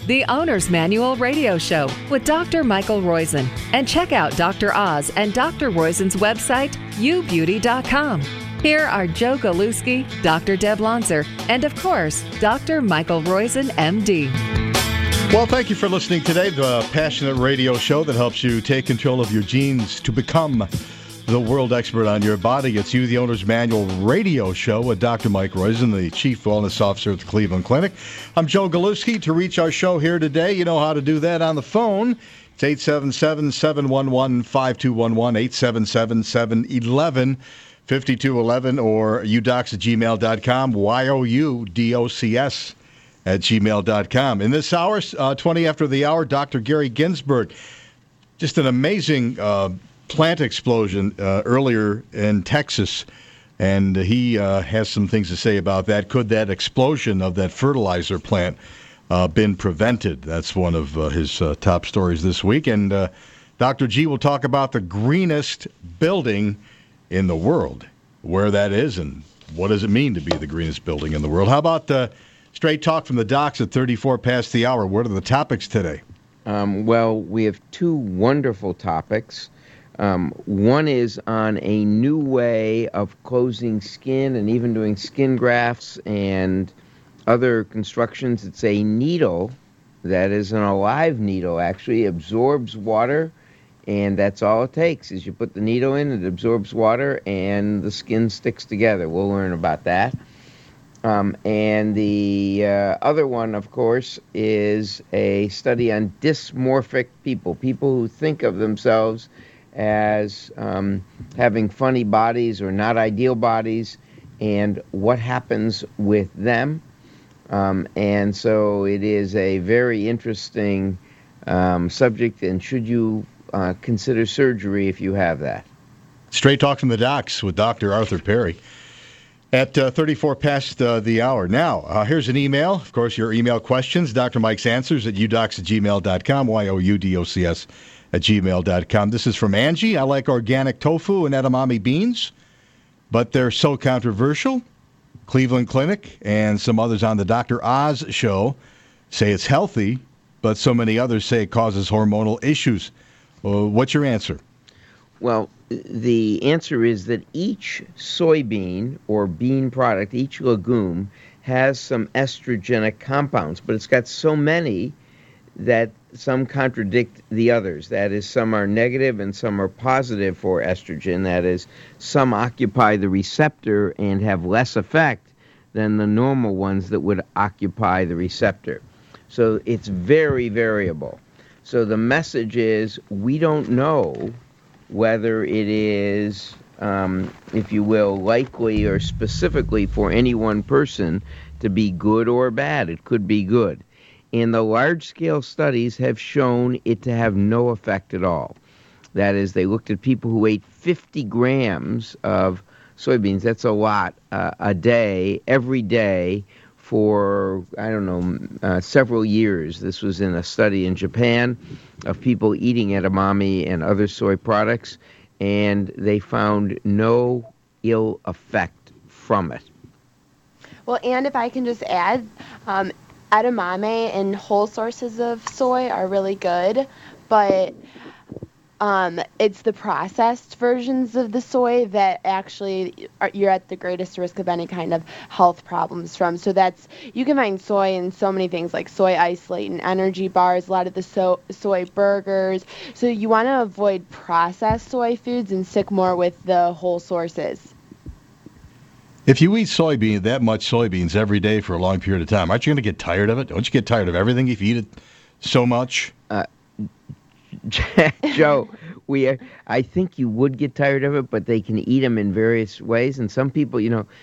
The Owner's Manual Radio Show with Dr. Michael Roizen. And check out Dr. Oz and Dr. Roizen's website, youbeauty.com. Here are Joe Galuski, Dr. Deb Lonzer, and of course, Dr. Michael Roizen, MD. Well, thank you for listening today, the passionate radio show that helps you take control of your genes to become the world expert on your body. It's You, the Owner's Manual Radio Show with Dr. Mike Roizen, the Chief Wellness Officer at the Cleveland Clinic. I'm Joe Galuski. To reach our show here today, you know how to do that on the phone. It's 877-711-5211, 877-711-5211, or udocs@gmail.com, youdocs@gmail.com. In this hour, 20 after the hour, Dr. Gary Ginsberg. Just an amazing plant explosion earlier in Texas, and he has some things to say about that. Could that explosion of that fertilizer plant been prevented? That's one of his top stories this week. And Dr. G will talk about the greenest building in the world, where that is, and what does it mean to be the greenest building in the world. How about straight talk from the docs at 34 past the hour? What are the topics today? Well, we have two wonderful topics. One is on a new way of closing skin and even doing skin grafts and other constructions. It's a needle that is an alive needle, actually absorbs water, and that's all it takes is you put the needle in, it absorbs water, and the skin sticks together. We'll learn about that. And the other one, of course, is a study on dysmorphic people who think of themselves as having funny bodies or not ideal bodies, and what happens with them. And so it is a very interesting subject, and should you consider surgery if you have that? Straight talk from the docs with Dr. Arthur Perry at 34 past the hour. Now, here's an email. Of course, your email questions, Dr. Mike's Answers at udocs@gmail.com, youudocs@gmail.com. This is from Angie. I like organic tofu and edamame beans, but they're so controversial. Cleveland Clinic and some others on the Dr. Oz show say it's healthy, but so many others say it causes hormonal issues. What's your answer? Well, the answer is that each soybean or bean product, each legume, has some estrogenic compounds, but it's got so many that some contradict the others. That is, some are negative and some are positive for estrogen. That is, some occupy the receptor and have less effect than the normal ones that would occupy the receptor. So it's very variable. So the message is, we don't know whether it is, if you will, likely or specifically for any one person to be good or bad. It could be good. And the large-scale studies have shown it to have no effect at all. That is, they looked at people who ate 50 grams of soybeans, that's a lot, a day, every day, for, several years. This was in a study in Japan of people eating edamame and other soy products, and they found no ill effect from it. Well, and if I can just add, edamame and whole sources of soy are really good, but it's the processed versions of the soy that actually you're at the greatest risk of any kind of health problems from. So you can find soy in so many things like soy isolate and energy bars, a lot of the soy burgers. So you want to avoid processed soy foods and stick more with the whole sources. If you eat that much soybeans every day for a long period of time, aren't you going to get tired of it? Don't you get tired of everything if you eat it so much? Joe, I think you would get tired of it, but they can eat them in various ways. And some people,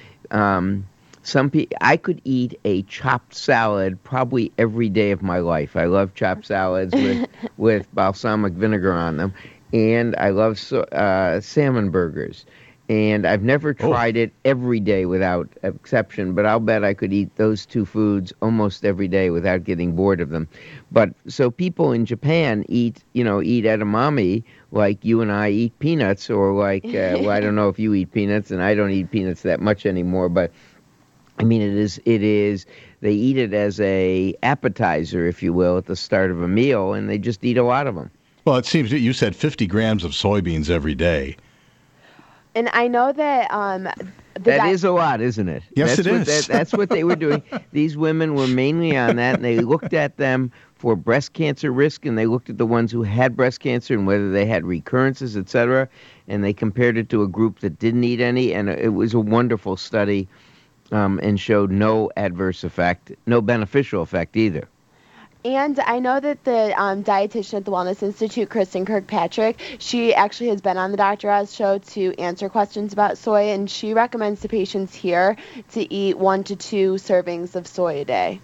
I could eat a chopped salad probably every day of my life. I love chopped salads with balsamic vinegar on them, and I love salmon burgers. And I've never tried it every day without exception, but I'll bet I could eat those two foods almost every day without getting bored of them. But so people in Japan eat edamame like you and I eat peanuts, or like, well, I don't know if you eat peanuts, and I don't eat peanuts that much anymore, but I mean, it is they eat it as a appetizer, if you will, at the start of a meal, and they just eat a lot of them. Well, it seems that you said 50 grams of soybeans every day. And I know that that is a lot, isn't it? Yes, it is. That's what they were doing. These women were mainly on that, and they looked at them for breast cancer risk, and they looked at the ones who had breast cancer and whether they had recurrences, et cetera, and they compared it to a group that didn't eat any, and it was a wonderful study and showed no adverse effect, no beneficial effect either. And I know that the dietitian at the Wellness Institute, Kristen Kirkpatrick, she actually has been on the Dr. Oz show to answer questions about soy, and she recommends to patients here to eat 1 to 2 servings of soy a day.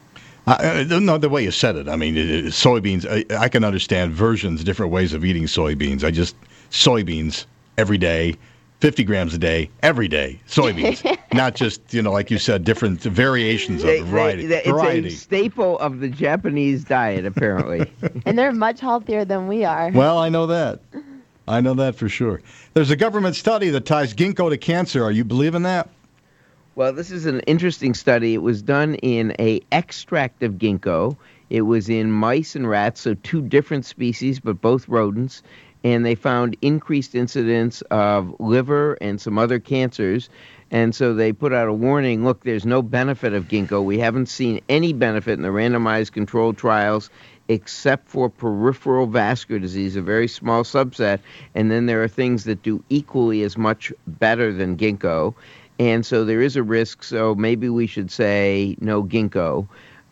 No, the way you said it, I mean, soybeans, I can understand versions, different ways of eating soybeans. Soybeans every day, 50 grams a day, every day, soybeans. Not just, like you said, different variations of variety. It's a staple of the Japanese diet, apparently. And they're much healthier than we are. Well, I know that. I know that for sure. There's a government study that ties ginkgo to cancer. Are you believing that? Well, this is an interesting study. It was done in an extract of ginkgo. It was in mice and rats, so 2 different species, but both rodents. And they found increased incidence of liver and some other cancers. And so they put out a warning, look, there's no benefit of ginkgo. We haven't seen any benefit in the randomized controlled trials except for peripheral vascular disease, a very small subset. And then there are things that do equally as much better than ginkgo. And so there is a risk, so maybe we should say no ginkgo.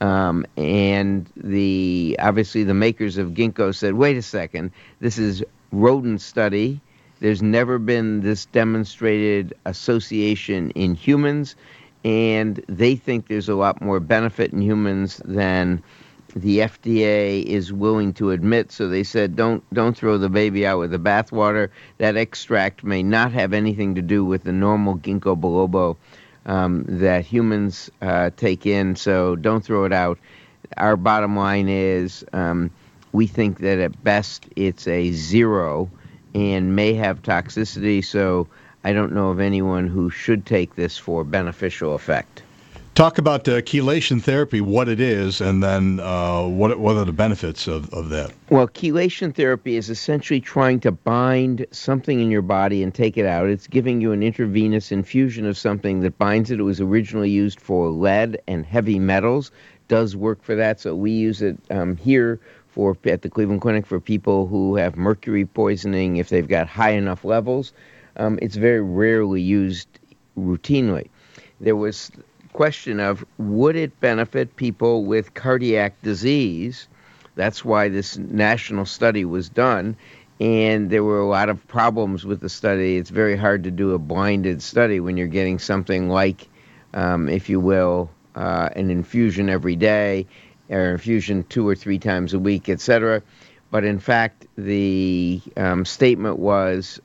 And obviously the makers of ginkgo said, wait a second, this is rodent study. There's never been this demonstrated association in humans, and they think there's a lot more benefit in humans than the FDA is willing to admit. So they said, don't throw the baby out with the bathwater. That extract may not have anything to do with the normal ginkgo biloba that humans take in, so don't throw it out. Our bottom line is we think that at best it's a 0 and may have toxicity, so I don't know of anyone who should take this for beneficial effect. Talk about chelation therapy, what it is, and then what are the benefits of that? Well, chelation therapy is essentially trying to bind something in your body and take it out. It's giving you an intravenous infusion of something that binds it. It was originally used for lead and heavy metals. Does work for that, so we use it here at the Cleveland Clinic for people who have mercury poisoning if they've got high enough levels. It's very rarely used routinely. There was question of would it benefit people with cardiac disease? That's why this national study was done, and there were a lot of problems with the study. It's very hard to do a blinded study when you're getting something like, if you will, an infusion every day, or infusion 2 or 3 times a week, etc. But in fact, the statement was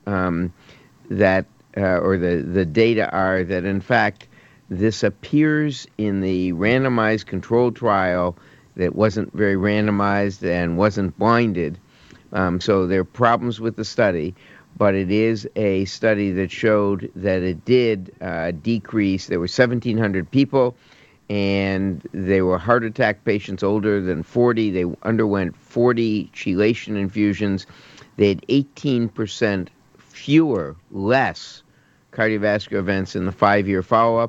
that, or the data are that in fact, this appears in the randomized controlled trial that wasn't very randomized and wasn't blinded. So there are problems with the study, but it is a study that showed that it did decrease. There were 1,700 people, and they were heart attack patients older than 40. They underwent 40 chelation infusions. They had 18% less cardiovascular events in the 5-year follow-up.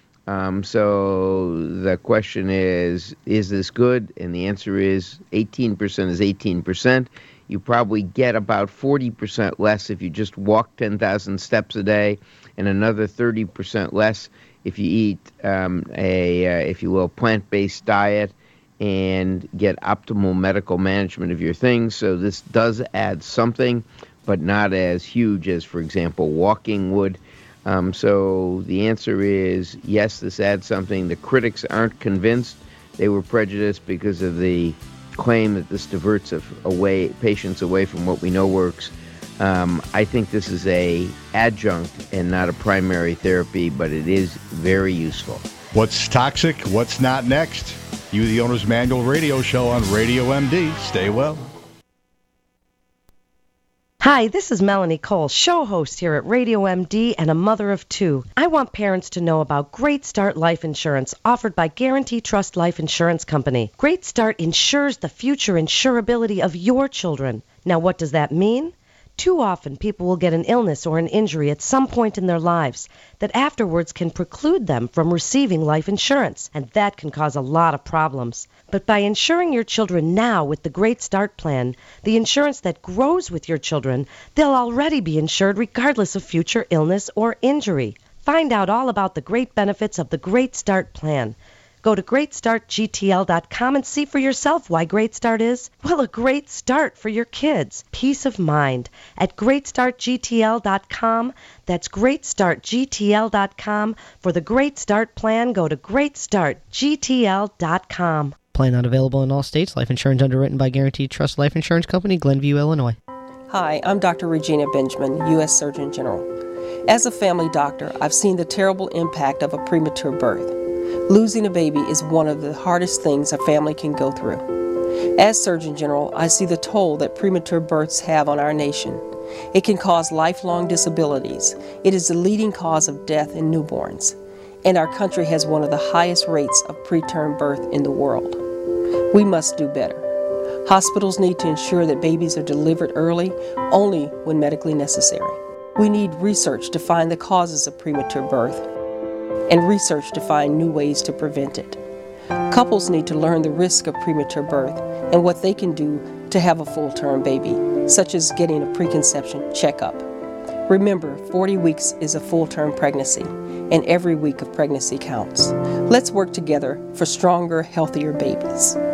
So the question is this good? And the answer is 18% is 18%. You probably get about 40% less if you just walk 10,000 steps a day, and another 30% less if you eat if you will, plant-based diet and get optimal medical management of your things. So this does add something, but not as huge as, for example, walking would. So the answer is yes, this adds something. The critics aren't convinced. They were prejudiced because of the claim that this diverts patients away from what we know works. I think this is a adjunct and not a primary therapy, but it is very useful. What's toxic? What's not next? You, the Owner's Manual radio show on Radio MD. Stay well. Hi, this is Melanie Cole, show host here at Radio MD and a mother of two. I want parents to know about Great Start Life Insurance offered by Guarantee Trust Life Insurance Company. Great Start insures the future insurability of your children. Now, what does that mean? Too often, people will get an illness or an injury at some point in their lives that afterwards can preclude them from receiving life insurance, and that can cause a lot of problems. But by insuring your children now with the Great Start Plan, the insurance that grows with your children, they'll already be insured regardless of future illness or injury. Find out all about the great benefits of the Great Start Plan. Go to greatstartgtl.com and see for yourself why Great Start is, well, a great start for your kids. Peace of mind at greatstartgtl.com. That's greatstartgtl.com. For the Great Start Plan, go to greatstartgtl.com. Plan not available in all states. Life insurance underwritten by Guaranteed Trust Life Insurance Company, Glenview, Illinois. Hi, I'm Dr. Regina Benjamin, U.S. Surgeon General. As a family doctor, I've seen the terrible impact of a premature birth. Losing a baby is one of the hardest things a family can go through. As Surgeon General, I see the toll that premature births have on our nation. It can cause lifelong disabilities. It is the leading cause of death in newborns. And our country has one of the highest rates of preterm birth in the world. We must do better. Hospitals need to ensure that babies are delivered early, only when medically necessary. We need research to find the causes of premature birth and research to find new ways to prevent it. Couples need to learn the risk of premature birth and what they can do to have a full-term baby, such as getting a preconception checkup. Remember, 40 weeks is a full-term pregnancy, and every week of pregnancy counts. Let's work together for stronger, healthier babies.